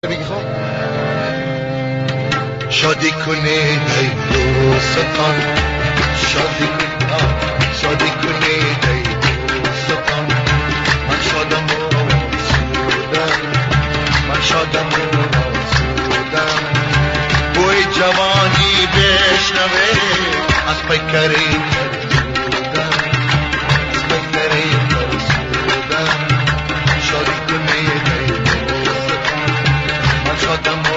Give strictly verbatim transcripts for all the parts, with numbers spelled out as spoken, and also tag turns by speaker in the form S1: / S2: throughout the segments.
S1: شادی کنه ای دوستان، شادی کنه شادی کنه ای دوستان. من شادم و آسودم، من شادم و آسودم. بوی جوانی بشنوه از پیکری ترسودم، از پیکری ترسودم. شادی کنه ای دوستان، من شادم و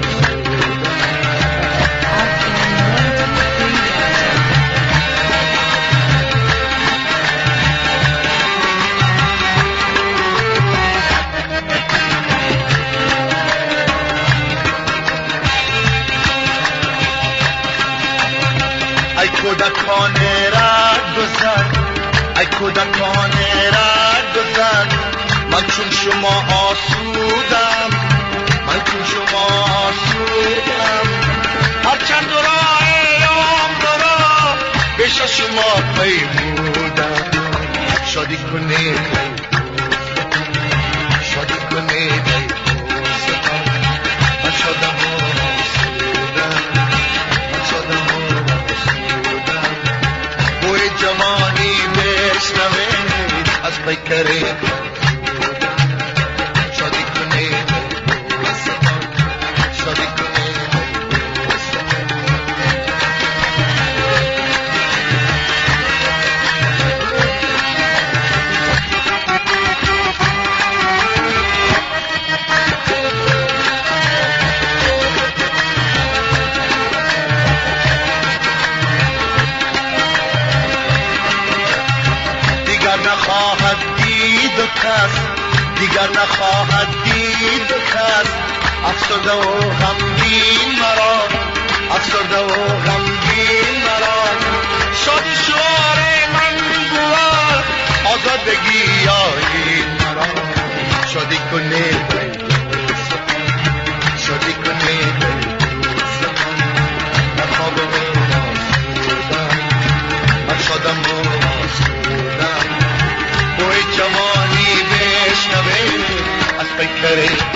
S1: ای کودکان رد گذر، ای کودکان رد گذر. من چون شما آسودم، من چون شما آسودم. هرچند راه عمر را پیش شما پیمودم. شادی کنید شادی کنید ای دوستان. من شادم و آسودم، من شادم و آسودم. بوی جوانی بشنوید از پیکری شادی کنید ای دوستان، شادی کنید ای دوستان. دیگر نخواهد دید و کس، دیگر نخواهد دید و کس. افسرده و غمگین مرا، افسرده و غمگین مرا. شادی شعار من گوار، آزادگی آیین مرا. شادی کنید ای دوستان، شادی کنید ای دوستان. من خوابم و آسودم، من شادم و آسودم. بوی جوانی بشنوید از پیکری